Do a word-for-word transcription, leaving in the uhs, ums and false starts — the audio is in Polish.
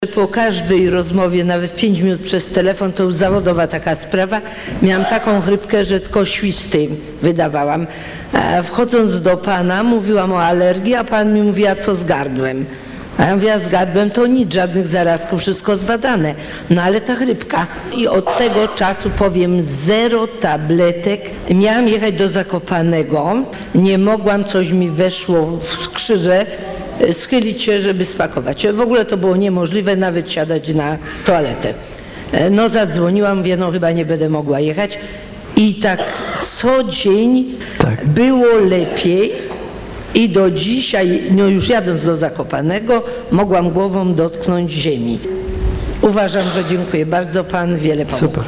Po każdej rozmowie, nawet pięć minut przez telefon, to już zawodowa taka sprawa. Miałam taką chrypkę, że tylko świsty wydawałam. A wchodząc do pana, mówiłam o alergii, a pan mi mówi, a co z gardłem? A ja mówię, a z gardłem to nic, żadnych zarazków, wszystko zbadane. No ale ta chrypka. I od tego czasu powiem zero tabletek. Miałam jechać do Zakopanego, nie mogłam, coś mi weszło w skrzyże, schylić się, żeby spakować. W ogóle to było niemożliwe nawet siadać na toaletę. No zadzwoniłam, mówię, no chyba nie będę mogła jechać. I tak co dzień tak. Było lepiej i do dzisiaj, no już jadąc do Zakopanego, mogłam głową dotknąć ziemi. Uważam, że dziękuję bardzo, pan wiele pomógł. Super.